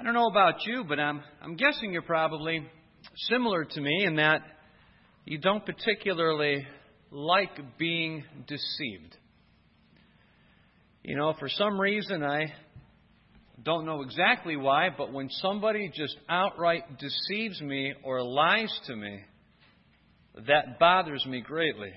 I don't know about you, but I'm guessing you're probably similar to me in that you don't particularly like being deceived. You know, for some reason, I don't know exactly why, but when somebody just outright deceives me or lies to me, that bothers me greatly.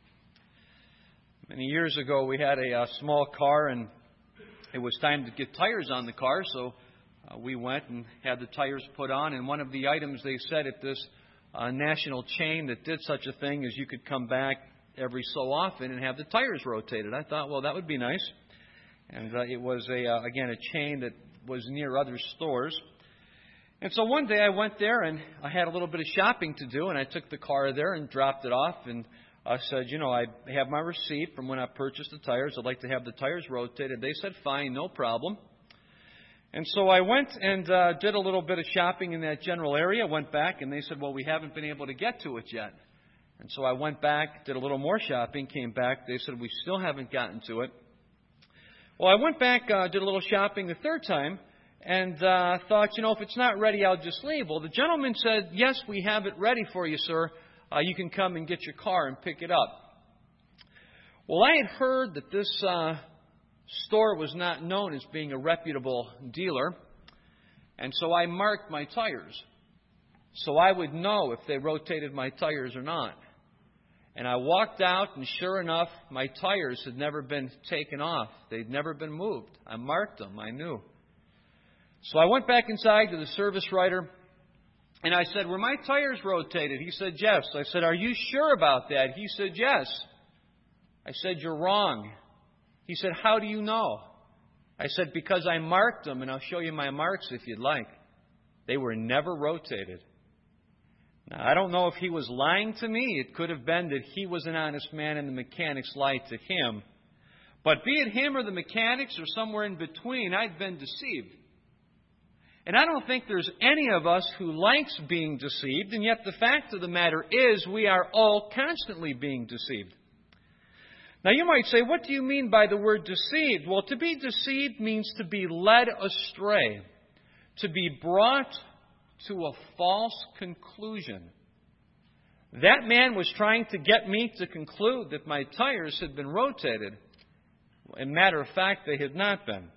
Many years ago, we had a small car, and it was time to get tires on the car, so we went and had the tires put on. And one of the items they said at this national chain that did such a thing is you could come back every so often and have the tires rotated. I thought, well, that would be nice. And it was, a chain that was near other stores. And so one day I went there and I had a little bit of shopping to do, and I took the car there and dropped it off. And I said, I have my receipt from when I purchased the tires. I'd like to have the tires rotated. They said, fine, no problem. And so I went and did a little bit of shopping in that general area, went back, and they said, well, we haven't been able to get to it yet. And so I went back, did a little more shopping, came back. They said, we still haven't gotten to it. Well, I went back, did a little shopping the third time, and thought, if it's not ready, I'll just leave. Well, the gentleman said, yes, we have it ready for you, sir. You can come and get your car and pick it up. Well, I had heard that this store was not known as being a reputable dealer, and so I marked my tires so I would know if they rotated my tires or not. And I walked out, and sure enough, my tires had never been taken off. They'd never been moved. I marked them. I knew. So I went back inside to the service writer, and I said, were my tires rotated? He said, yes. I said, are you sure about that? He said, yes. I said, you're wrong. He said, how do you know? I said, because I marked them, and I'll show you my marks if you'd like. They were never rotated. Now, I don't know if he was lying to me. It could have been that he was an honest man and the mechanics lied to him. But be it him or the mechanics or somewhere in between, I'd been deceived. And I don't think there's any of us who likes being deceived, and yet the fact of the matter is we are all constantly being deceived. Now you might say, what do you mean by the word deceived? Well, to be deceived means to be led astray, to be brought to a false conclusion. That man was trying to get me to conclude that my tires had been rotated. As a matter of fact, they had not been.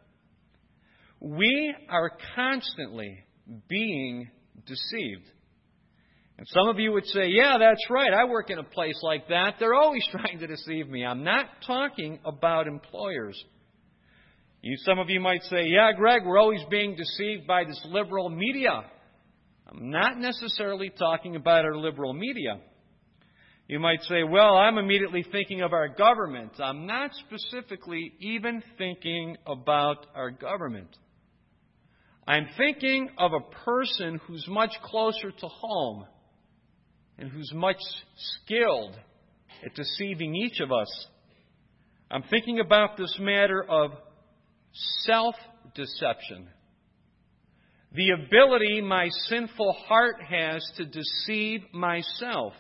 We are constantly being deceived. And some of you would say, yeah, that's right. I work in a place like that. They're always trying to deceive me. I'm not talking about employers. Some of you might say, yeah, Greg, we're always being deceived by this liberal media. I'm not necessarily talking about our liberal media. You might say, well, I'm immediately thinking of our government. I'm not specifically even thinking about our government. I'm thinking of a person who's much closer to home and who's much skilled at deceiving each of us. I'm thinking about this matter of self-deception. The ability my sinful heart has to deceive myself.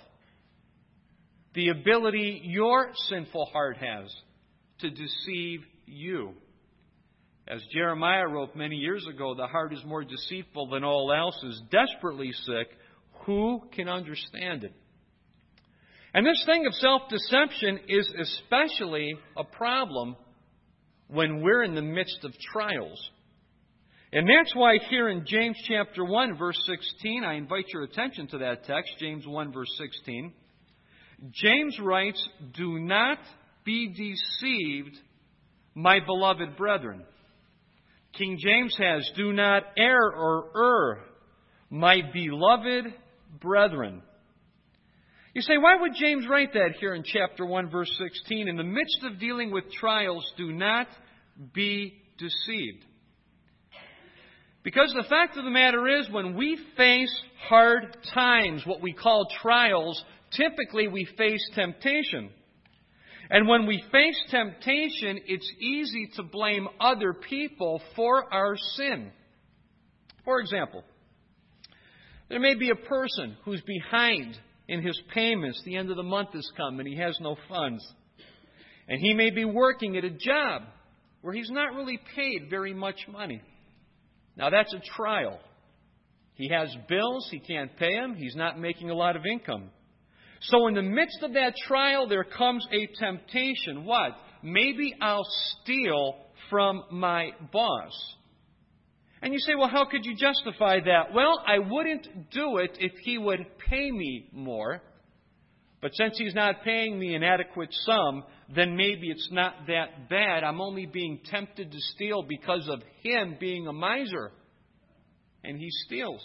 The ability your sinful heart has to deceive you. As Jeremiah wrote many years ago, the heart is more deceitful than all else, is desperately sick. Who can understand it? And this thing of self-deception is especially a problem when we're in the midst of trials. And that's why here in James chapter 1, verse 16, I invite your attention to that text, James 1, verse 16. James writes, do not be deceived, my beloved brethren. King James has, do not err or err, my beloved brethren. You say, why would James write that here in chapter 1, verse 16? In the midst of dealing with trials, do not be deceived. Because the fact of the matter is, when we face hard times, what we call trials, typically we face temptation. And when we face temptation, it's easy to blame other people for our sin. For example, there may be a person who's behind in his payments. The end of the month has come and he has no funds. And he may be working at a job where he's not really paid very much money. Now that's a trial. He has bills, he can't pay them, he's not making a lot of income. So in the midst of that trial, there comes a temptation. What? Maybe I'll steal from my boss. And you say, well, how could you justify that? Well, I wouldn't do it if he would pay me more. But since he's not paying me an adequate sum, then maybe it's not that bad. I'm only being tempted to steal because of him being a miser. And he steals.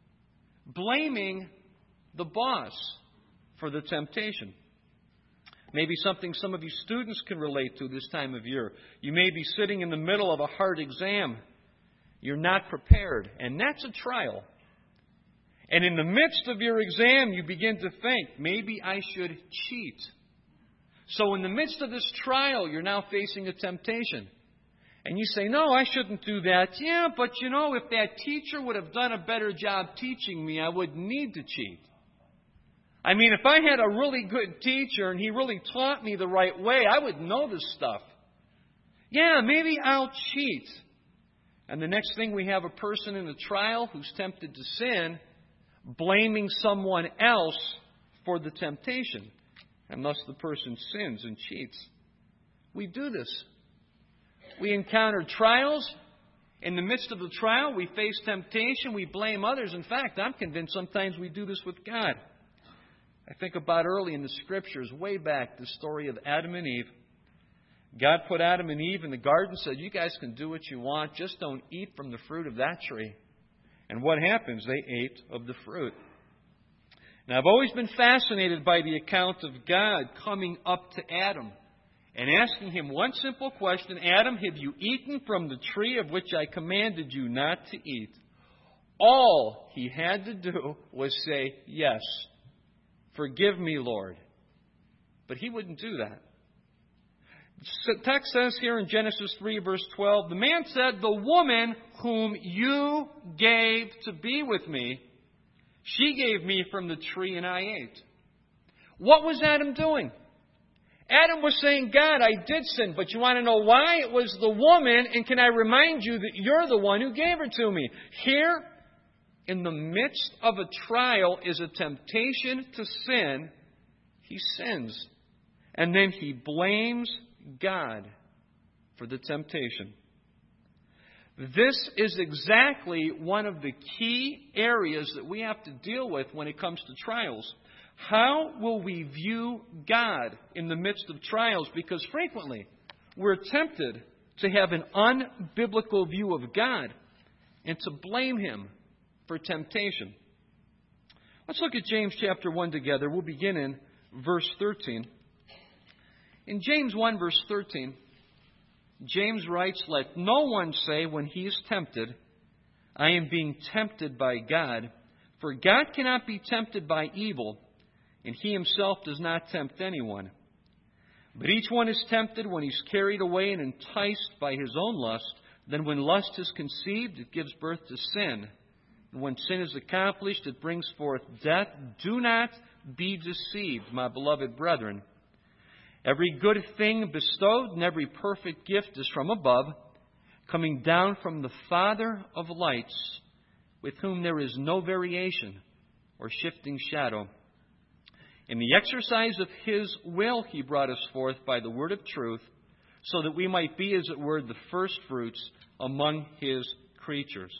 Blaming the boss for the temptation. Maybe something some of you students can relate to this time of year. You may be sitting in the middle of a hard exam. You're not prepared, and that's a trial. And in the midst of your exam, you begin to think, maybe I should cheat. So in the midst of this trial, you're now facing a temptation. And you say, no, I shouldn't do that. Yeah, but if that teacher would have done a better job teaching me, I wouldn't need to cheat. I mean, if I had a really good teacher and he really taught me the right way, I would know this stuff. Yeah, maybe I'll cheat. And the next thing, we have a person in the trial who's tempted to sin, blaming someone else for the temptation. And thus the person sins and cheats. We do this. We encounter trials. In the midst of the trial, we face temptation. We blame others. In fact, I'm convinced sometimes we do this with God. I think about early in the Scriptures, way back, the story of Adam and Eve. God put Adam and Eve in the garden and said, you guys can do what you want, just don't eat from the fruit of that tree. And what happens? They ate of the fruit. Now, I've always been fascinated by the account of God coming up to Adam and asking him one simple question. Adam, have you eaten from the tree of which I commanded you not to eat? All he had to do was say, yes. Forgive me, Lord. But he wouldn't do that. The text says here in Genesis 3, verse 12, the man said, the woman whom you gave to be with me, she gave me from the tree and I ate. What was Adam doing? Adam was saying, God, I did sin, but you want to know why? It was the woman, and can I remind you that you're the one who gave her to me? Here, in the midst of a trial, is a temptation to sin. He sins. And then he blames God for the temptation. This is exactly one of the key areas that we have to deal with when it comes to trials. How will we view God in the midst of trials? Because frequently we're tempted to have an unbiblical view of God and to blame Him for temptation. Let's look at James chapter 1 together. We'll begin in verse 13. In James 1, verse 13, James writes, let no one say when he is tempted, I am being tempted by God. For God cannot be tempted by evil, and He Himself does not tempt anyone. But each one is tempted when he's carried away and enticed by his own lust. Then when lust is conceived, it gives birth to sin. And when sin is accomplished, it brings forth death. Do not be deceived, my beloved brethren. Every good thing bestowed and every perfect gift is from above, coming down from the Father of lights, with whom there is no variation or shifting shadow. In the exercise of His will He brought us forth by the word of truth, so that we might be, as it were, the first fruits among His creatures.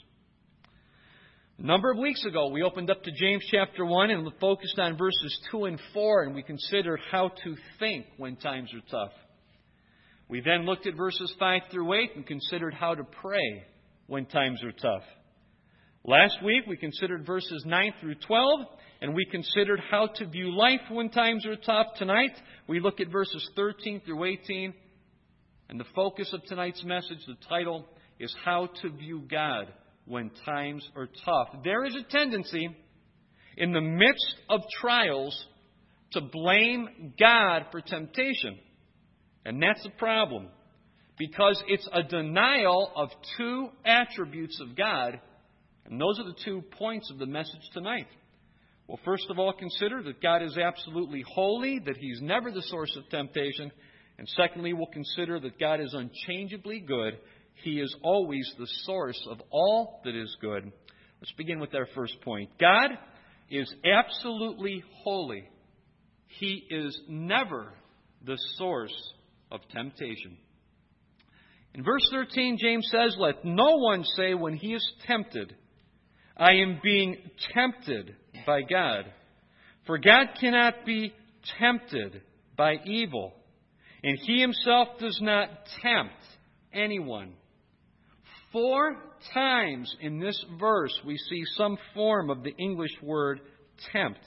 A number of weeks ago, we opened up to James chapter 1 and focused on verses 2 and 4, and we considered how to think when times are tough. We then looked at verses 5 through 8 and considered how to pray when times are tough. Last week, we considered verses 9 through 12, and we considered how to view life when times are tough. Tonight, we look at verses 13 through 18, and the focus of tonight's message, the title, is How to View God when Times Are Tough. There is a tendency in the midst of trials to blame God for temptation. And that's a problem, because it's a denial of two attributes of God. And those are the 2 points of the message tonight. Well, first of all, consider that God is absolutely holy, that He's never the source of temptation. And secondly, we'll consider that God is unchangeably good He is always the source of all that is good. Let's begin with our first point. God is absolutely holy. He is never the source of temptation. In verse 13, James says, "Let no one say when he is tempted, I am being tempted by God. For God cannot be tempted by evil, and He Himself does not tempt anyone." 4 times in this verse we see some form of the English word tempt.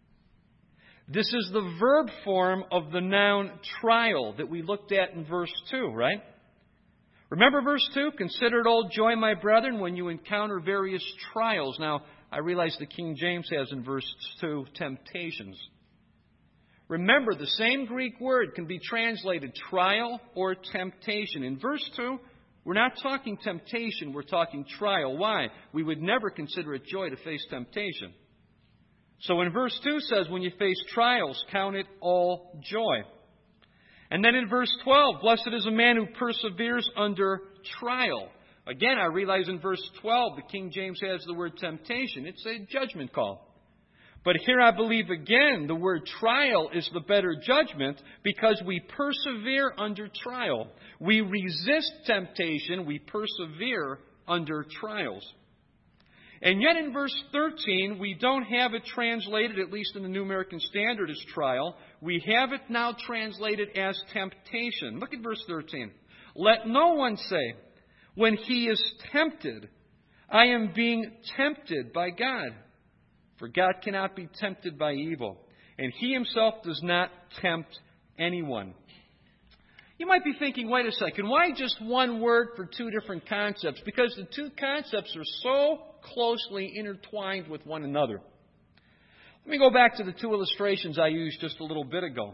This is the verb form of the noun trial that we looked at in verse 2, right? Remember verse 2? "Consider it all joy, my brethren, when you encounter various trials." Now, I realize the King James has in verse 2 temptations. Remember, the same Greek word can be translated trial or temptation. In verse 2, we're not talking temptation, we're talking trial. Why? We would never consider it joy to face temptation. So when verse 2 says, when you face trials, count it all joy. And then in verse 12, "Blessed is a man who perseveres under trial." Again, I realize in verse 12, the King James has the word temptation. It's a judgment call. But here I believe again, the word trial is the better judgment because we persevere under trial. We resist temptation. We persevere under trials. And yet in verse 13, we don't have it translated, at least in the New American Standard, as trial. We have it now translated as temptation. Look at verse 13. "Let no one say, when he is tempted, I am being tempted by God. For God cannot be tempted by evil, and He Himself does not tempt anyone." You might be thinking, wait a second, why just one word for 2 different concepts? Because the 2 concepts are so closely intertwined with one another. Let me go back to the 2 illustrations I used just a little bit ago.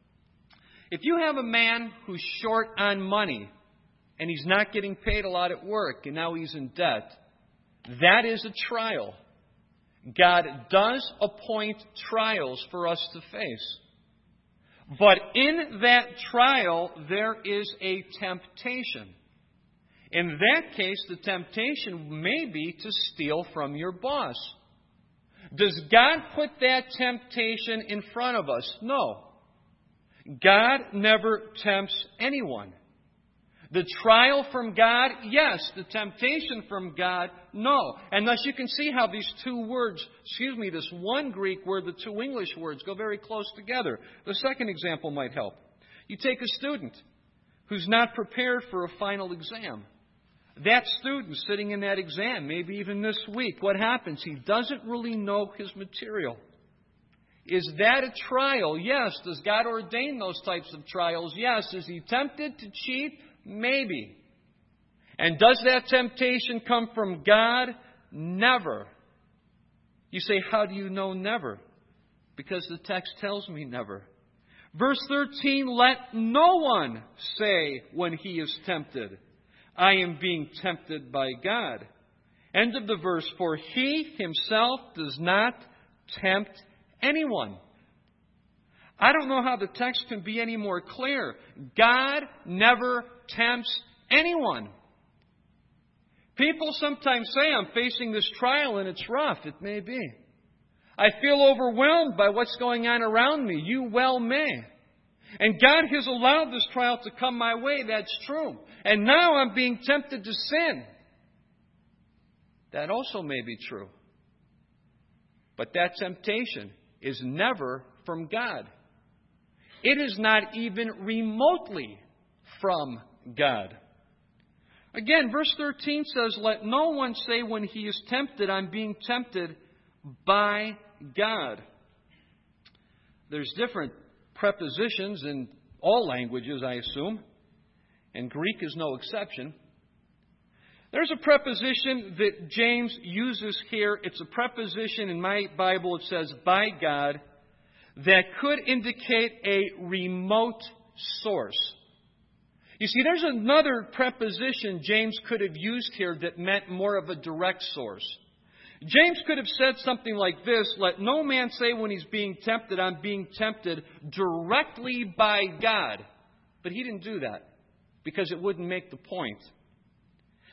If you have a man who's short on money, and he's not getting paid a lot at work, and now he's in debt, that is a trial. God does appoint trials for us to face. But in that trial, there is a temptation. In that case, the temptation may be to steal from your boss. Does God put that temptation in front of us? No. God never tempts anyone. The trial from God, yes. The temptation from God, no. And thus you can see how these 2 words, this one Greek word, the 2 English words, go very close together. The second example might help. You take a student who's not prepared for a final exam. That student sitting in that exam, maybe even this week, what happens? He doesn't really know his material. Is that a trial? Yes. Does God ordain those types of trials? Yes. Is he tempted to cheat? Maybe. And does that temptation come from God? Never. You say, how do you know never? Because the text tells me never. Verse 13, "Let no one say when he is tempted, I am being tempted by God." End of the verse, "For He Himself does not tempt anyone." I don't know how the text can be any more clear. God never tempts anyone. People sometimes say, "I'm facing this trial and it's rough." It may be. "I feel overwhelmed by what's going on around me." You well may. And God has allowed this trial to come my way. That's true. And now I'm being tempted to sin. That also may be true. But that temptation is never from God. It is not even remotely from God. Again, verse 13 says, "Let no one say when he is tempted, I'm being tempted by God." There's different prepositions in all languages, I assume, and Greek is no exception. There's a preposition that James uses here. It's a preposition in my Bible. It says, "by God," that could indicate a remote source. You see, there's another preposition James could have used here that meant more of a direct source. James could have said something like this, "Let no man say when he's being tempted, I'm being tempted directly by God." But he didn't do that because it wouldn't make the point.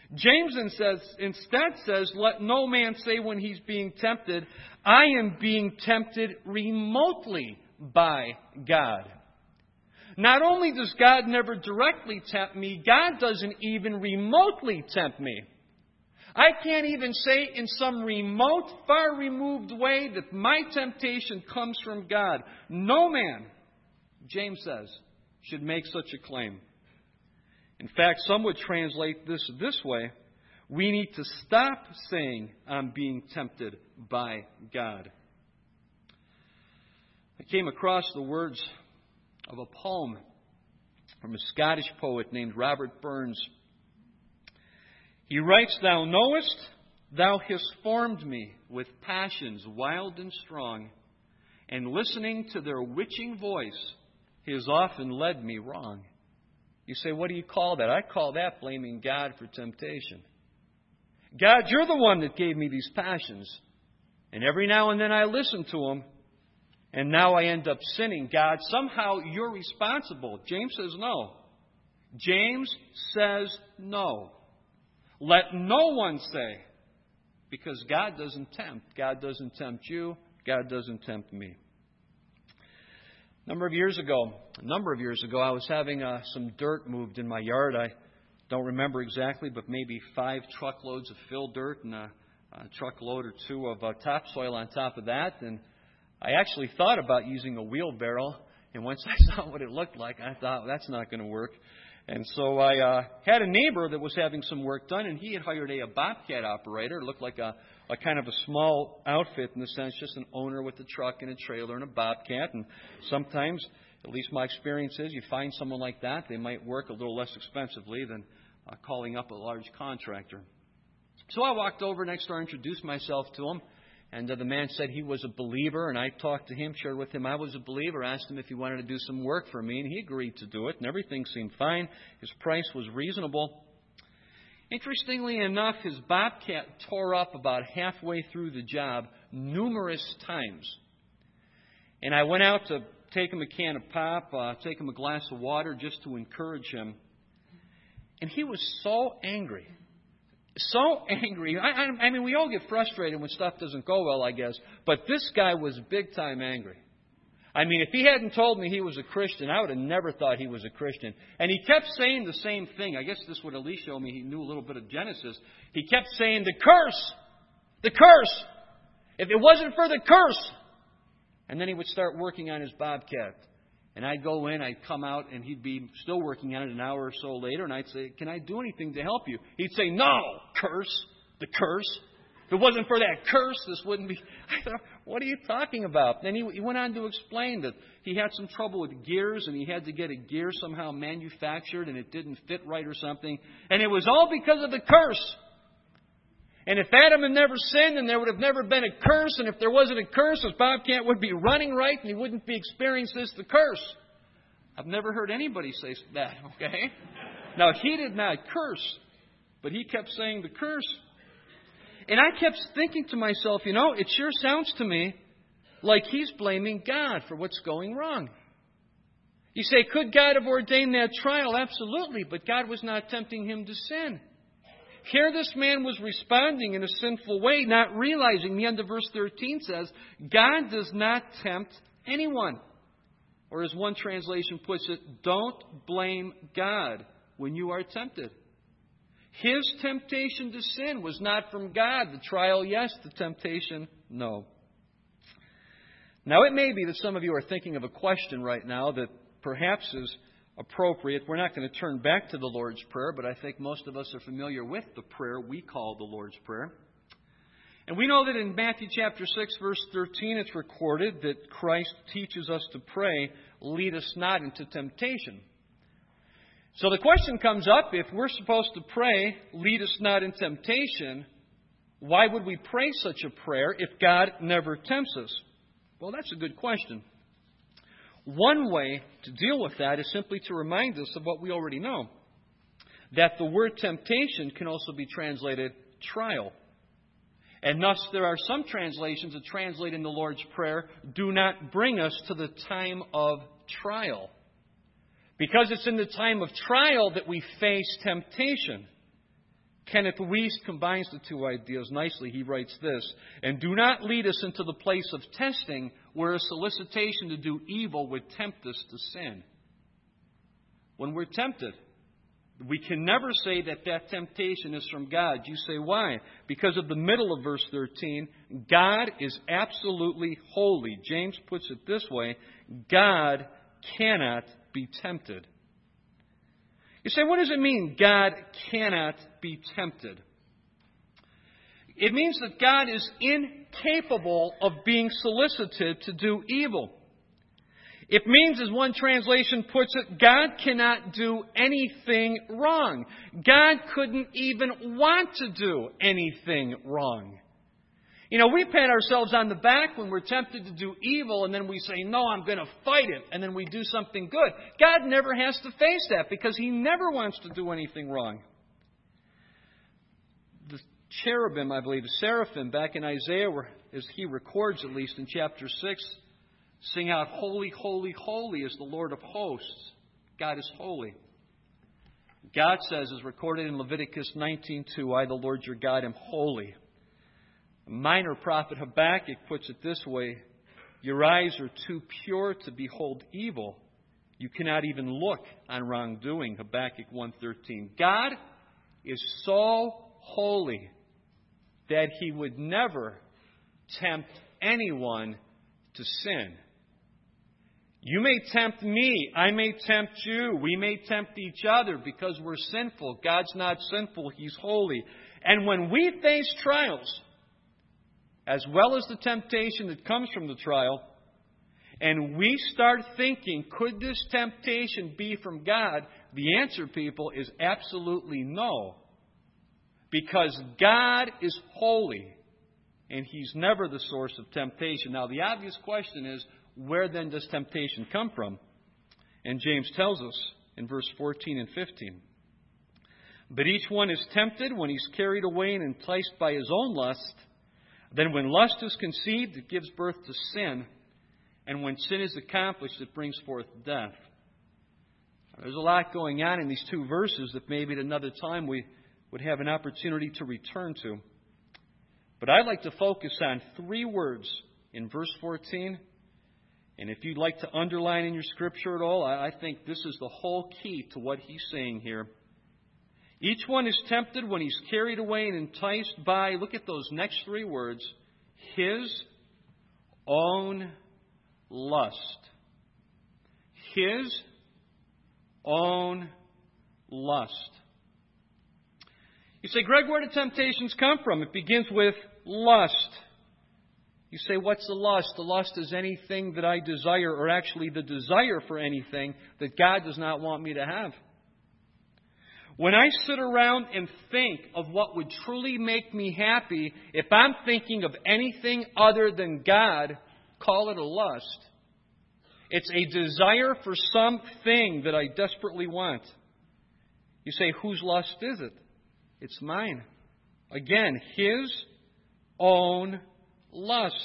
James instead says, let no man say when he's being tempted, I am being tempted remotely by God. Not only does God never directly tempt me, God doesn't even remotely tempt me. I can't even say in some remote, far removed way that my temptation comes from God. No man, James says, should make such a claim. In fact, some would translate this way. We need to stop saying, I'm being tempted by God. I came across the words of a poem from a Scottish poet named Robert Burns. He writes, Thou knowest, thou hast formed me with passions wild and strong, and listening to their witching voice has often led me wrong. You say, what do you call that? I call that blaming God for temptation. God, you're the one that gave me these passions. And every now and then I listen to them, and now I end up sinning. God, somehow you're responsible. James says no. James says no. Let no one say, because God doesn't tempt. God doesn't tempt you. God doesn't tempt me. A number of years ago, I was having some dirt moved in my yard. I don't remember exactly, but maybe 5 truckloads of filled dirt and a truckload or 2 of topsoil on top of that. And I actually thought about using a wheelbarrow. And once I saw what it looked like, I thought, that's not going to work. And so I had a neighbor that was having some work done, and he had hired a bobcat operator. It looked like a kind of a small outfit in the sense, just an owner with a truck and a trailer and a bobcat. And sometimes, at least my experience is, you find someone like that, they might work a little less expensively than calling up a large contractor. So I walked over next door, introduced myself to him. And the man said he was a believer, and I talked to him, shared with him I was a believer, asked him if he wanted to do some work for me, and he agreed to do it, and everything seemed fine. His price was reasonable. Interestingly enough, his bobcat tore up about halfway through the job numerous times. And I went out to take him a can of pop, take him a glass of water just to encourage him. And he was so angry. So angry. I mean, we all get frustrated when stuff doesn't go well, I guess. But this guy was big time angry. I mean, if he hadn't told me he was a Christian, I would have never thought he was a Christian. And he kept saying the same thing. I guess this would at least show me he knew a little bit of Genesis. He kept saying, the curse! The curse! If it wasn't for the curse! And then he would start working on his bobcat. And I'd go in, I'd come out, and he'd be still working on it an hour or so later, and I'd say, can I do anything to help you? He'd say, no, curse, the curse. If it wasn't for that curse, this wouldn't be... I thought, what are you talking about? Then he went on to explain that he had some trouble with gears, and he had to get a gear somehow manufactured, and it didn't fit right or something. And it was all because of the curse. And if Adam had never sinned, then there would have never been a curse. And if there wasn't a curse, his bobcat would be running right, and he wouldn't be experiencing the curse. I've never heard anybody say that, okay? Now, he did not curse, but he kept saying the curse. And I kept thinking to myself, it sure sounds to me like he's blaming God for what's going wrong. You say, could God have ordained that trial? Absolutely, but God was not tempting him to sin. Here this man was responding in a sinful way, not realizing. The end of verse 13 says, God does not tempt anyone. Or as one translation puts it, don't blame God when you are tempted. His temptation to sin was not from God. The trial, yes. The temptation, no. Now, it may be that some of you are thinking of a question right now that perhaps is appropriate. We're not going to turn back to the Lord's Prayer, but I think most of us are familiar with the prayer we call the Lord's Prayer. And we know that in Matthew chapter 6, verse 13, it's recorded that Christ teaches us to pray, lead us not into temptation. So the question comes up, if we're supposed to pray, lead us not in temptation, why would we pray such a prayer if God never tempts us? Well, that's a good question. One way to deal with that is simply to remind us of what we already know. That the word temptation can also be translated trial. And thus there are some translations that translate in the Lord's Prayer, do not bring us to the time of trial. Because it's in the time of trial that we face temptation. Kenneth Wuest combines the two ideas nicely. He writes this: "And do not lead us into the place of testing where a solicitation to do evil would tempt us to sin." When we're tempted, we can never say that that temptation is from God. You say, why? Because of the middle of verse 13. God is absolutely holy. James puts it this way: God cannot be tempted. You say, what does it mean, God cannot be tempted? It means that God is incapable of being solicited to do evil. It means, as one translation puts it, God cannot do anything wrong. God couldn't even want to do anything wrong. You know, we pat ourselves on the back when we're tempted to do evil, and then we say, no, I'm going to fight it, and then we do something good. God never has to face that because He never wants to do anything wrong. The cherubim, I believe, the seraphim, back in Isaiah, as he records at least in chapter 6, sing out, "Holy, holy, holy is the Lord of hosts." God is holy. God says, as recorded in Leviticus 19:2, "I, the Lord your God, am holy." A minor prophet Habakkuk puts it this way: "Your eyes are too pure to behold evil. You cannot even look on wrongdoing." Habakkuk 1:13. God is so holy that He would never tempt anyone to sin. You may tempt me. I may tempt you. We may tempt each other because we're sinful. God's not sinful. He's holy. And when we face trials, as well as the temptation that comes from the trial, and we start thinking, could this temptation be from God? The answer, people, is absolutely no. Because God is holy, and He's never the source of temptation. Now, the obvious question is, where then does temptation come from? And James tells us in verse 14 and 15. "But each one is tempted when he's carried away and enticed by his own lust. Then when lust is conceived, it gives birth to sin. And when sin is accomplished, it brings forth death." There's a lot going on in these two verses that maybe at another time we would have an opportunity to return to. But I'd like to focus on three words in verse 14. And if you'd like to underline in your scripture at all, I think this is the whole key to what he's saying here. Each one is tempted when he's carried away and enticed by, look at those next three words, his own lust. His own lust. You say, Greg, where do temptations come from? It begins with lust. You say, what's the lust? The lust is anything that I desire, or actually the desire for anything that God does not want me to have. When I sit around and think of what would truly make me happy, if I'm thinking of anything other than God, call it a lust. It's a desire for something that I desperately want. You say, whose lust is it? It's mine. Again, his own lust.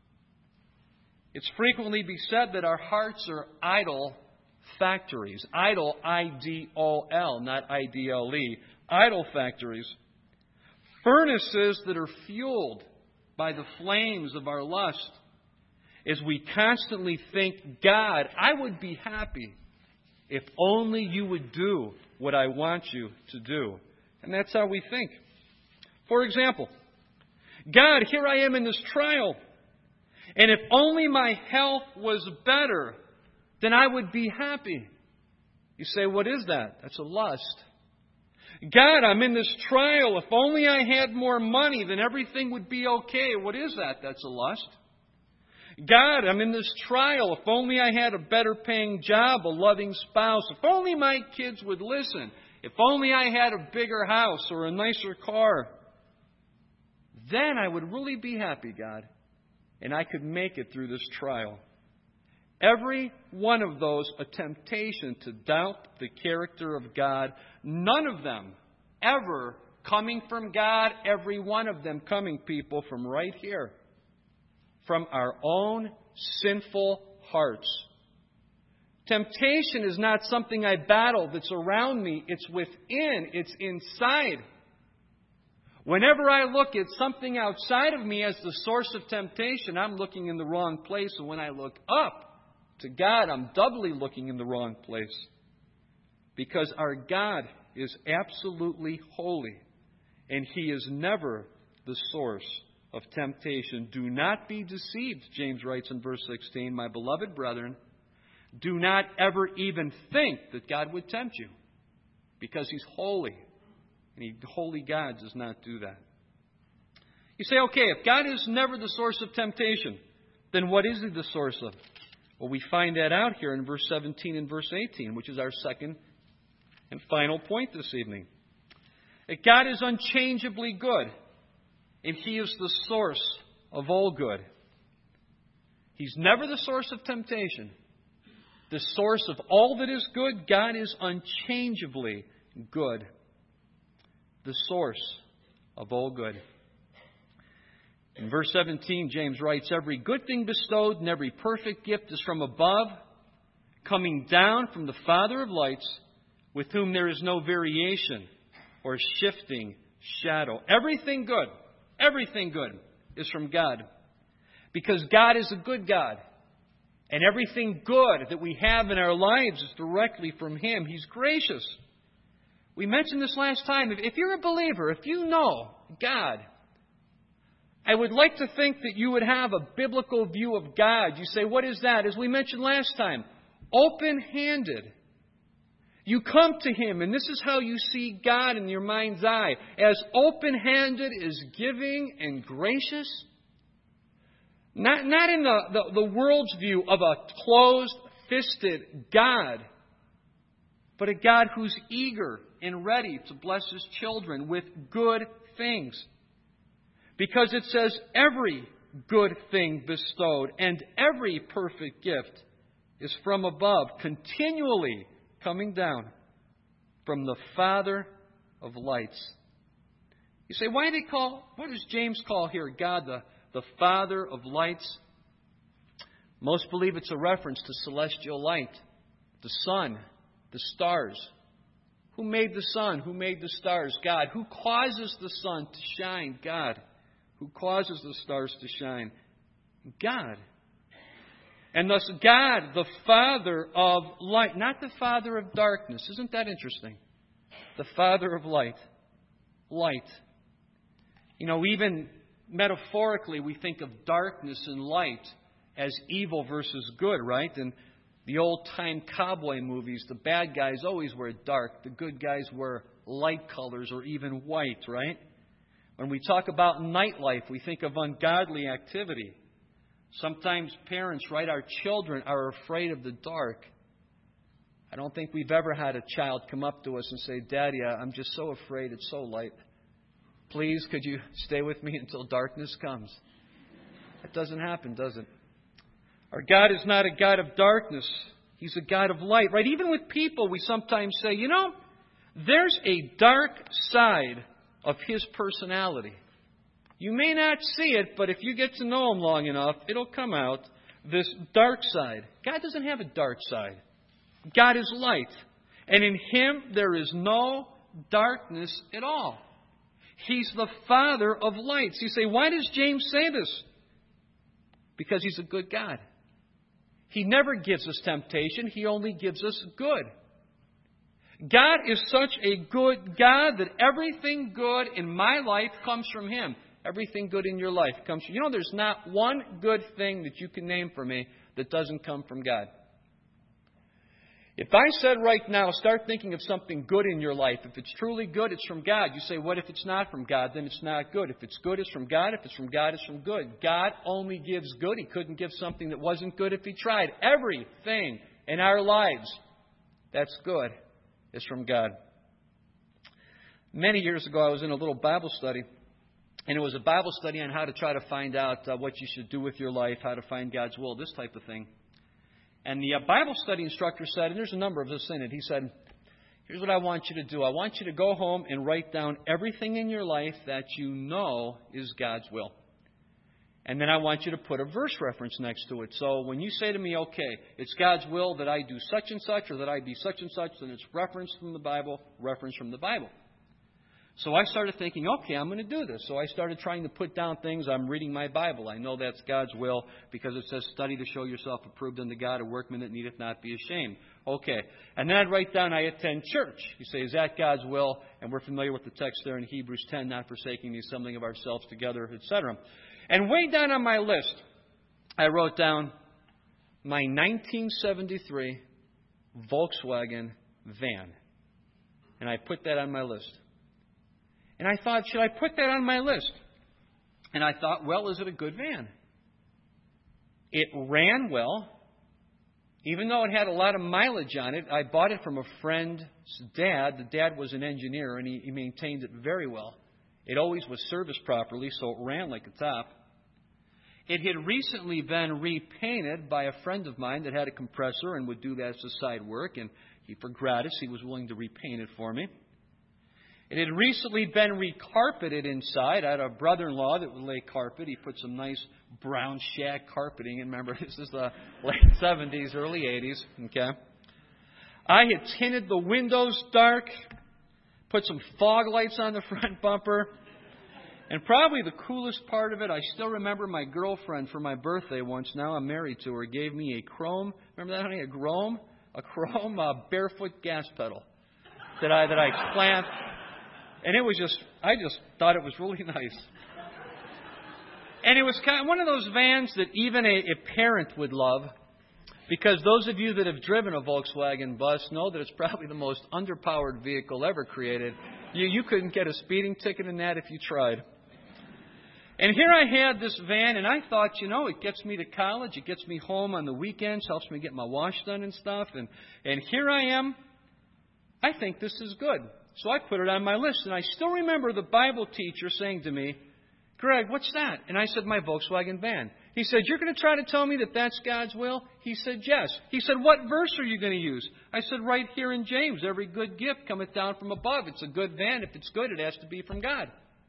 It's frequently be said that our hearts are idol factories. Idol, I-D-O-L, not I-D-L-E. Idol factories. Furnaces that are fueled by the flames of our lust. As we constantly think, God, I would be happy if only you would do what I want you to do. And that's how we think. For example, God, here I am in this trial, and if only my health was better, then I would be happy. You say, what is that? That's a lust. God, I'm in this trial. If only I had more money, then everything would be okay. What is that? That's a lust. God, I'm in this trial. If only I had a better paying job, a loving spouse. If only my kids would listen. If only I had a bigger house or a nicer car. Then I would really be happy, God. And I could make it through this trial. Every one of those a temptation to doubt the character of God. None of them ever coming from God. Every one of them coming, people, from right here. From our own sinful hearts. Temptation is not something I battle that's around me. It's within. It's inside. Whenever I look at something outside of me as the source of temptation, I'm looking in the wrong place. And when I look up to God, I'm doubly looking in the wrong place. Because our God is absolutely holy, and He is never the source of temptation. Do not be deceived, James writes in verse 16, my beloved brethren. Do not ever even think that God would tempt you, because He's holy. And holy God does not do that. You say, okay, if God is never the source of temptation, then what is He the source of? Well, we find that out here in verse 17 and verse 18, which is our second and final point this evening. That God is unchangeably good, and He is the source of all good. He's never the source of temptation. The source of all that is good, God is unchangeably good. The source of all good. In verse 17, James writes, every good thing bestowed and every perfect gift is from above, coming down from the Father of lights, with whom there is no variation or shifting shadow. Everything good is from God. Because God is a good God. And everything good that we have in our lives is directly from Him. He's gracious. We mentioned this last time. If you're a believer, if you know God, I would like to think that you would have a biblical view of God. You say, what is that? As we mentioned last time, open-handed. You come to Him, and this is how you see God in your mind's eye, as open-handed, as giving and gracious. Not in the world's view of a closed-fisted God, but a God who's eager and ready to bless His children with good things. Because it says every good thing bestowed and every perfect gift is from above, continually coming down from the Father of lights. You say, what does James call here God the Father of lights? Most believe it's a reference to celestial light, the sun, the stars. Who made the sun? Who made the stars? God. Who causes the sun to shine? God. Who causes the stars to shine? God. And thus God, the Father of light, not the Father of darkness. Isn't that interesting? The Father of light. Light. You know, even metaphorically, we think of darkness and light as evil versus good, right? And the old-time cowboy movies, the bad guys always wear dark. The good guys wear light colors or even white, right? When we talk about nightlife, we think of ungodly activity. Sometimes parents, right, our children are afraid of the dark. I don't think we've ever had a child come up to us and say, Daddy, I'm just so afraid it's so light. Please, could you stay with me until darkness comes? That doesn't happen, does it? Our God is not a God of darkness. He's a God of light, right? Even with people, we sometimes say, you know, there's a dark side of His personality. You may not see it, but if you get to know Him long enough, it'll come out, this dark side. God doesn't have a dark side. God is light. And in Him, there is no darkness at all. He's the Father of lights. You say, why does James say this? Because He's a good God. He never gives us temptation. He only gives us good. God is such a good God that everything good in my life comes from Him. Everything good in your life comes from... You know, there's not one good thing that you can name for me that doesn't come from God. If I said right now, start thinking of something good in your life. If it's truly good, it's from God. You say, what if it's not from God? Then it's not good. If it's good, it's from God. If it's from God, it's from good. God only gives good. He couldn't give something that wasn't good if He tried. Everything in our lives that's good is from God. Many years ago, I was in a little Bible study. And it was a Bible study on how to try to find out what you should do with your life, how to find God's will, this type of thing. And the Bible study instructor said, and there's a number of us in it, he said, here's what I want you to do. I want you to go home and write down everything in your life that you know is God's will. And then I want you to put a verse reference next to it. So when you say to me, okay, it's God's will that I do such and such or that I be such and such, then it's reference from the Bible, reference from the Bible. So I started thinking, okay, I'm going to do this. So I started trying to put down things. I'm reading my Bible. I know that's God's will because it says, study to show yourself approved unto God, a workman that needeth not be ashamed. Okay. And then I'd write down, I attend church. You say, is that God's will? And we're familiar with the text there in Hebrews 10, not forsaking the assembling of ourselves together, etc. And way down on my list, I wrote down my 1973 Volkswagen van. And I put that on my list. And I thought, should I put that on my list? And I thought, well, is it a good van? It ran well. Even though it had a lot of mileage on it, I bought it from a friend's dad. The dad was an engineer, and he maintained it very well. It always was serviced properly, so it ran like a top. It had recently been repainted by a friend of mine that had a compressor and would do that as a side work, and for gratis, he was willing to repaint it for me. It had recently been recarpeted inside. I had a brother-in-law that would lay carpet. He put some nice brown shag carpeting in. Remember, this is the late 70s, early 80s. Okay. I had tinted the windows dark, put some fog lights on the front bumper. And probably the coolest part of it, I still remember my girlfriend for my birthday once, now I'm married to her, gave me a chrome, remember that, honey? A chrome barefoot gas pedal that I clamped. And it was I just thought it was really nice. And it was kind of one of those vans that even a parent would love, because those of you that have driven a Volkswagen bus know that it's probably the most underpowered vehicle ever created. You couldn't get a speeding ticket in that if you tried. And here I had this van, and I thought, it gets me to college, it gets me home on the weekends, helps me get my wash done and stuff. And here I am. I think this is good. So I put it on my list. And I still remember the Bible teacher saying to me, Greg, what's that? And I said, my Volkswagen van. He said, you're going to try to tell me that that's God's will? He said, yes. He said, what verse are you going to use? I said, right here in James, every good gift cometh down from above. It's a good van. If it's good, it has to be from God.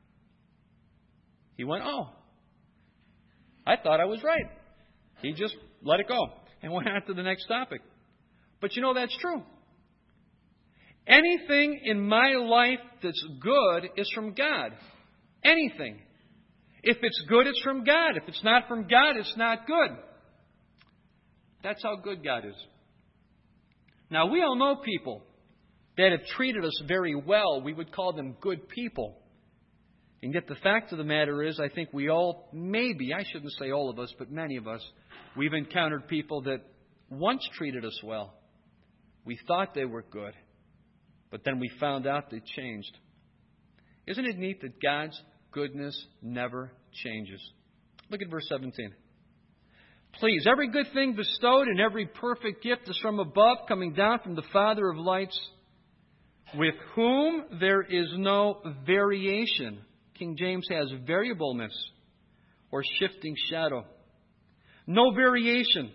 He went, oh. I thought I was right. He just let it go and went on to the next topic. But that's true. Anything in my life that's good is from God. Anything. If it's good, it's from God. If it's not from God, it's not good. That's how good God is. Now, we all know people that have treated us very well. We would call them good people. And yet the fact of the matter is, I think we all, maybe, I shouldn't say all of us, but many of us, we've encountered people that once treated us well. We thought they were good, but then we found out they changed. Isn't it neat that God's goodness never changes? Look at verse 17. Please, every good thing bestowed and every perfect gift is from above, coming down from the Father of lights, with whom there is no variation. King James has variableness or shifting shadow. No variation.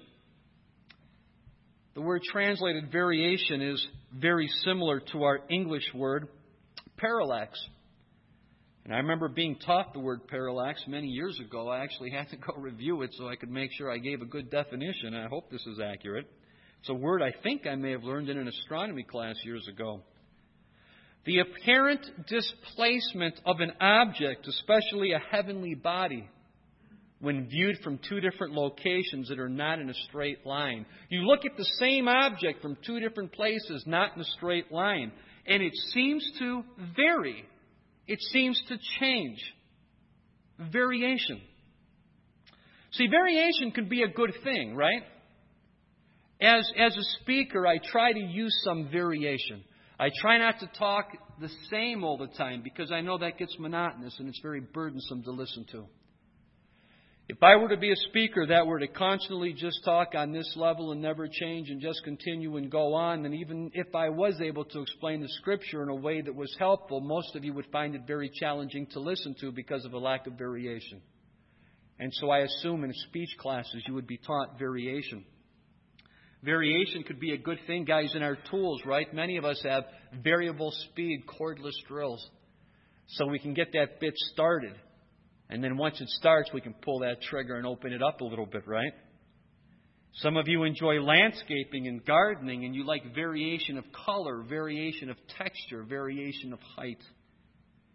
The word translated variation is very similar to our English word parallax. And I remember being taught the word parallax many years ago. I actually had to go review it so I could make sure I gave a good definition. And I hope this is accurate. It's a word I think I may have learned in an astronomy class years ago. The apparent displacement of an object, especially a heavenly body, when viewed from two different locations that are not in a straight line. You look at the same object from two different places, not in a straight line, and it seems to vary. It seems to change. Variation. See, variation can be a good thing, right? As a speaker, I try to use some variation. I try not to talk the same all the time because I know that gets monotonous and it's very burdensome to listen to. If I were to be a speaker that were to constantly just talk on this level and never change and just continue and go on, then even if I was able to explain the Scripture in a way that was helpful, most of you would find it very challenging to listen to because of a lack of variation. And so I assume in speech classes you would be taught variation. Variation could be a good thing, guys, in our tools, right? Many of us have variable speed cordless drills. So we can get that bit started. And then once it starts, we can pull that trigger and open it up a little bit, right? Some of you enjoy landscaping and gardening, and you like variation of color, variation of texture, variation of height.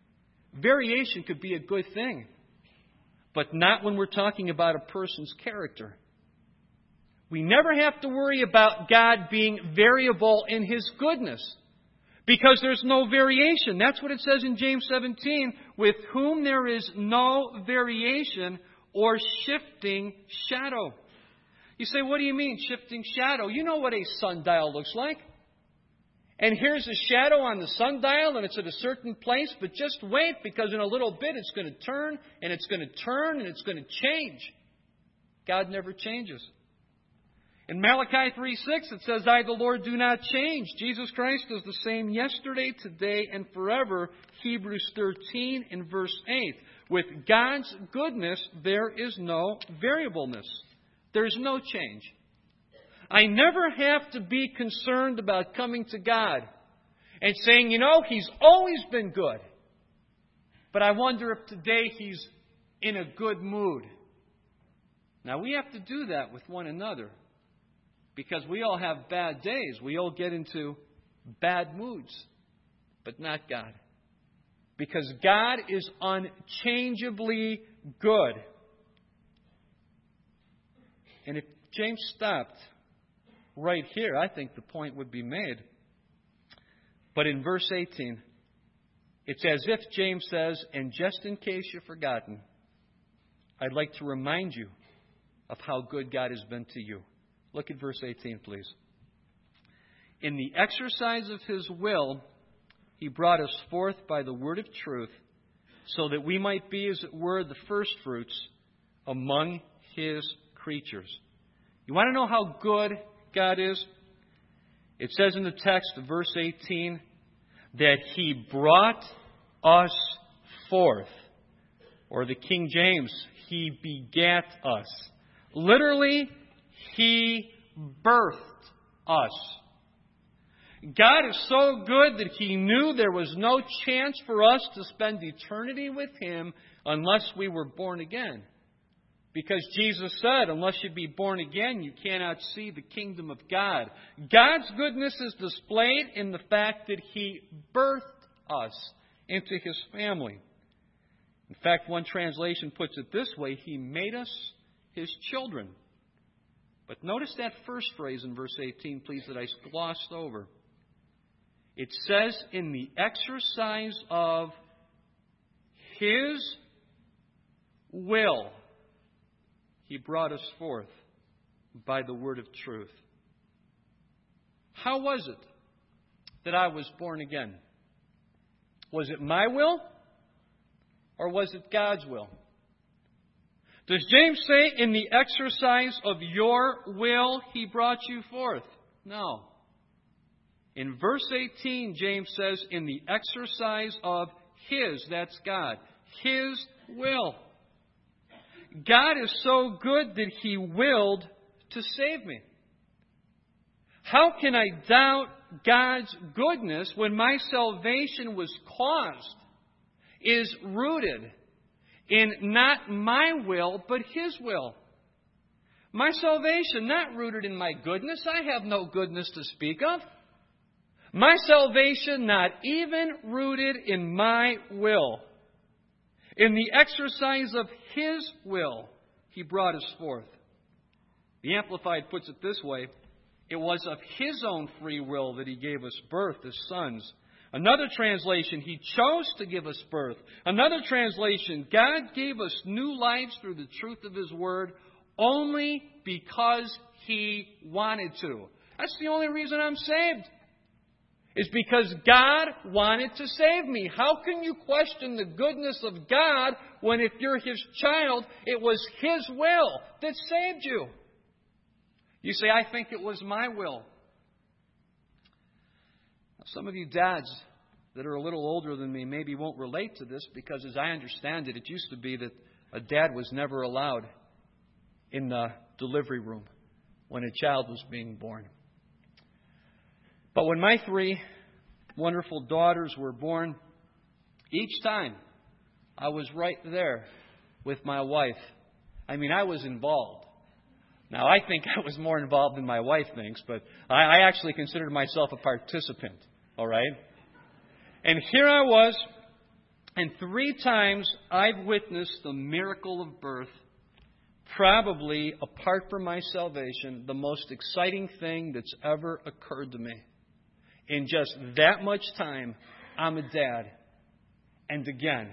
Variation could be a good thing, but not when we're talking about a person's character. We never have to worry about God being variable in His goodness, because there's no variation. That's what it says in James 17, with whom there is no variation or shifting shadow. You say, what do you mean, shifting shadow? You know what a sundial looks like. And here's a shadow on the sundial, and it's at a certain place, but just wait, because in a little bit it's going to turn, and it's going to turn, and it's going to change. God never changes. In Malachi 3:6, it says, I, the Lord, do not change. Jesus Christ is the same yesterday, today, and forever. Hebrews 13 and verse 8. With God's goodness, there is no variableness. There's no change. I never have to be concerned about coming to God and saying, He's always been good. But I wonder if today He's in a good mood. Now, we have to do that with one another, because we all have bad days. We all get into bad moods, but not God. Because God is unchangeably good. And if James stopped right here, I think the point would be made. But in verse 18, it's as if James says, and just in case you've forgotten, I'd like to remind you of how good God has been to you. Look at verse 18, please. In the exercise of His will, He brought us forth by the word of truth, so that we might be, as it were, the firstfruits among His creatures. You want to know how good God is? It says in the text of verse 18 that He brought us forth. Or the King James, He begat us. Literally, He birthed us. God is so good that He knew there was no chance for us to spend eternity with Him unless we were born again. Because Jesus said, unless you be born again, you cannot see the kingdom of God. God's goodness is displayed in the fact that He birthed us into His family. In fact, one translation puts it this way, He made us His children. But notice that first phrase in verse 18, please, that I glossed over. It says, in the exercise of His will, He brought us forth by the word of truth. How was it that I was born again? Was it my will, or was it God's will? Does James say, in the exercise of your will, He brought you forth? No. In verse 18, James says, in the exercise of His, that's God, His will. God is so good that He willed to save me. How can I doubt God's goodness when my salvation was caused, is rooted in not my will, but His will? My salvation not rooted in my goodness. I have no goodness to speak of. My salvation not even rooted in my will. In the exercise of His will, He brought us forth. The Amplified puts it this way, it was of His own free will that He gave us birth as sons. Another translation, He chose to give us birth. Another translation, God gave us new lives through the truth of His Word only because He wanted to. That's the only reason I'm saved. Is because God wanted to save me. How can you question the goodness of God when, if you're His child, it was His will that saved you? You say, I think it was my will. Now, some of you dads that are a little older than me maybe won't relate to this, because as I understand it, it used to be that a dad was never allowed in the delivery room when a child was being born. But when my 3 wonderful daughters were born, each time I was right there with my wife. I mean, I was involved. Now, I think I was more involved than my wife thinks, but I actually considered myself a participant, all right? And here I was, And 3 times I've witnessed the miracle of birth, probably, apart from my salvation, the most exciting thing that's ever occurred to me. In just that much time, I'm a dad. And again.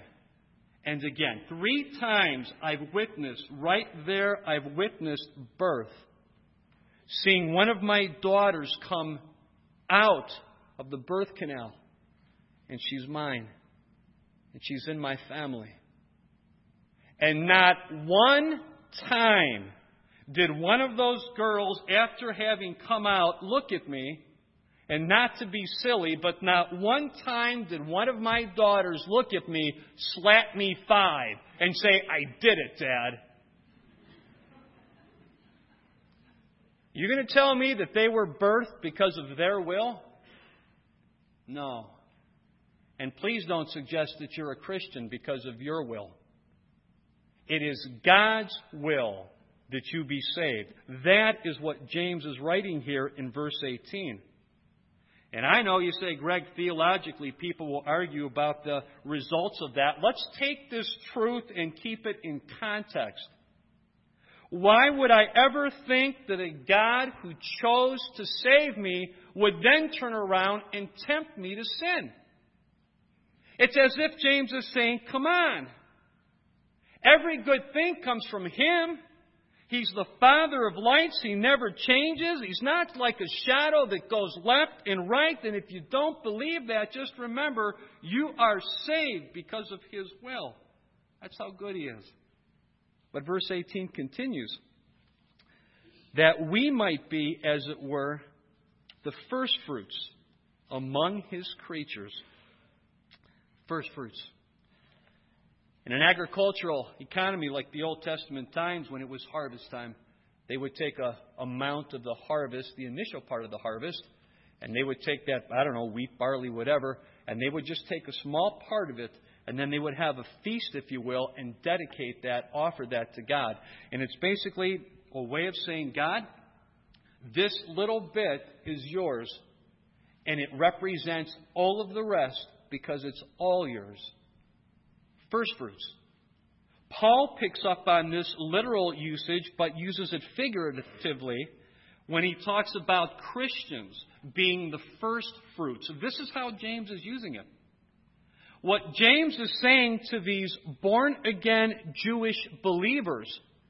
3 times I've witnessed, right there, I've witnessed birth. Seeing one of my daughters come out of the birth canal. And she's mine. And she's in my family. And not one time did one of those girls, after having come out, look at me, and not to be silly, but not one time did one of my daughters look at me, slap me 5, and say, "I did it, Dad." You going to tell me that they were birthed because of their will? No. And please don't suggest that you're a Christian because of your will. It is God's will that you be saved. That is what James is writing here in verse 18. And I know you say, Greg, theologically people will argue about the results of that. Let's take this truth and keep it in context. Why would I ever think that a God who chose to save me would then turn around and tempt me to sin? It's as if James is saying, come on. Every good thing comes from Him. He's the Father of lights. He never changes. He's not like a shadow that goes left and right. And if you don't believe that, just remember, you are saved because of His will. That's how good He is. But verse 18 continues. That we might be, as it were, the firstfruits among His creatures. Firstfruits. In an agricultural economy like the Old Testament times, when it was harvest time, they would take a amount of the harvest, the initial part of the harvest, and they would take that, wheat, barley, whatever, and they would just take a small part of it, and then they would have a feast, if you will, and dedicate that, offer that to God. And it's basically a way of saying, God, this little bit is yours, and it represents all of the rest because it's all yours. Firstfruits. Paul picks up on this literal usage, but uses it figuratively when he talks about Christians being the first fruits. This is how James is using it. What James is saying to these born-again Jewish believers,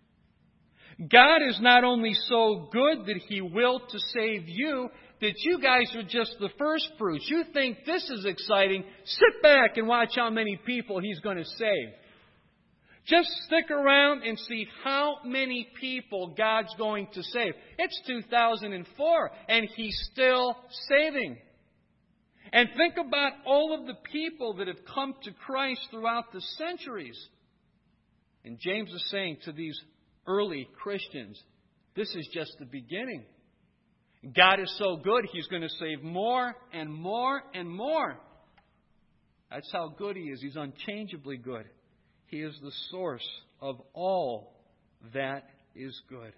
God is not only so good that He willed to save you, that you guys are just the first fruits. You think this is exciting. Sit back and watch how many people He's going to save. Just stick around and see how many people God's going to save. It's 2004, and He's still saving. And think about all of the people that have come to Christ throughout the centuries. And James is saying to these early Christians, this is just the beginning. God is so good, He's going to save more and more and more. That's how good He is. He's unchangeably good. He is the source of all that is good.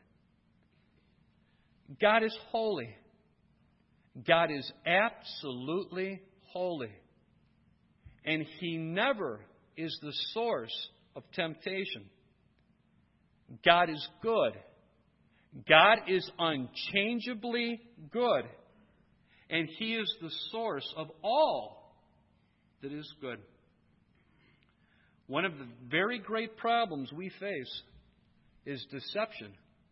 God is holy. God is absolutely holy. And He never is the source of temptation. God is good. God is unchangeably good. And He is the source of all that is good. One of the very great problems we face is deception.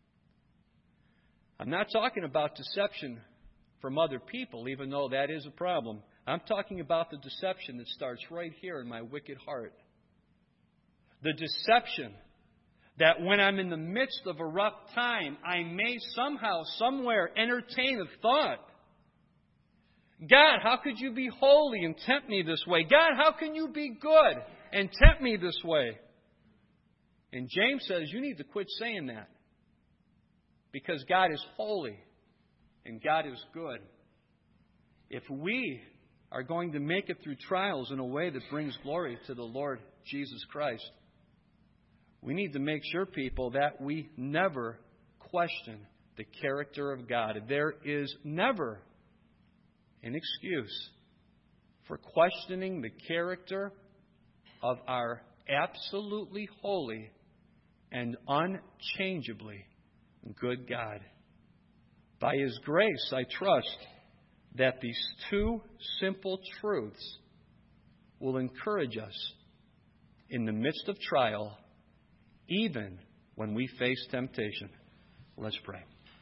I'm not talking about deception from other people, even though that is a problem. I'm talking about the deception that starts right here in my wicked heart. The deception that when I'm in the midst of a rough time, I may somehow, somewhere entertain a thought. God, how could you be holy and tempt me this way? God, how can you be good and tempt me this way? And James says you need to quit saying that. Because God is holy and God is good. If we are going to make it through trials in a way that brings glory to the Lord Jesus Christ, we need to make sure, people, that we never question the character of God. There is never an excuse for questioning the character of our absolutely holy and unchangeably good God. By His grace, I trust that these two simple truths will encourage us in the midst of trial, even when we face temptation. Let's pray.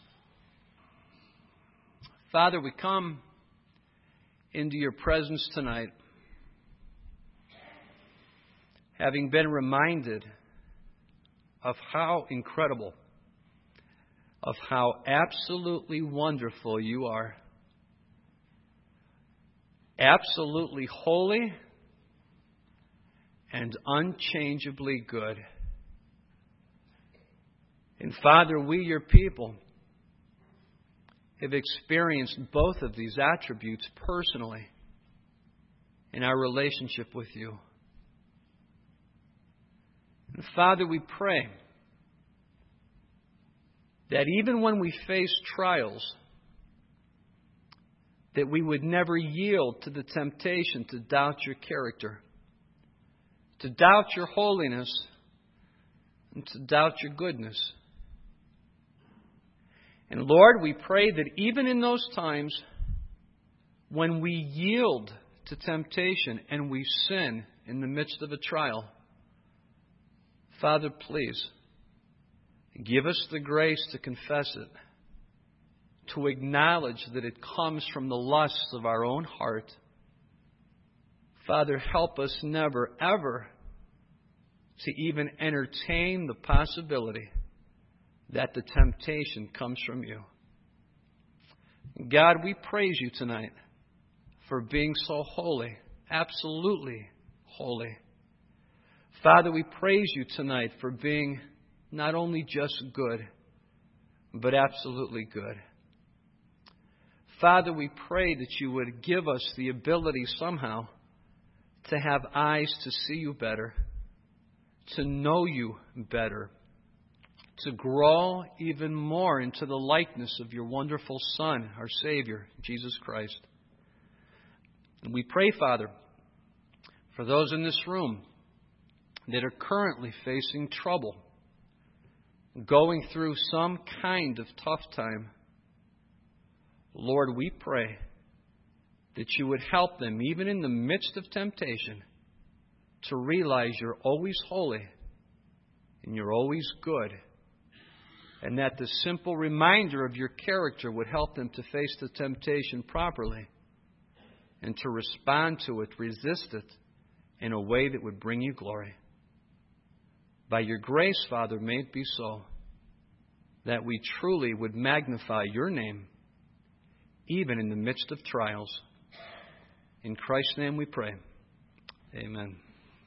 Father, we come into your presence tonight, having been reminded of how incredible, of how absolutely wonderful you are. Absolutely holy and unchangeably good. And Father, we, your people, have experienced both of these attributes personally in our relationship with you. And Father, we pray that even when we face trials, that we would never yield to the temptation to doubt your character, to doubt your holiness, and to doubt your goodness. And Lord, we pray that even in those times when we yield to temptation and we sin in the midst of a trial, Father, please, give us the grace to confess it, to acknowledge that it comes from the lusts of our own heart. Father, help us never, ever to even entertain the possibility that the temptation comes from you. God, we praise you tonight for being so holy, absolutely holy. Father, we praise you tonight for being not only just good, but absolutely good. Father, we pray that you would give us the ability somehow to have eyes to see you better, to know you better, to grow even more into the likeness of your wonderful Son, our Savior, Jesus Christ. And we pray, Father, for those in this room that are currently facing trouble, going through some kind of tough time. Lord, we pray that you would help them, even in the midst of temptation, to realize you're always holy and you're always good, and that the simple reminder of your character would help them to face the temptation properly and to respond to it, resist it, in a way that would bring you glory. By your grace, Father, may it be so, that we truly would magnify your name, even in the midst of trials. In Christ's name we pray. Amen.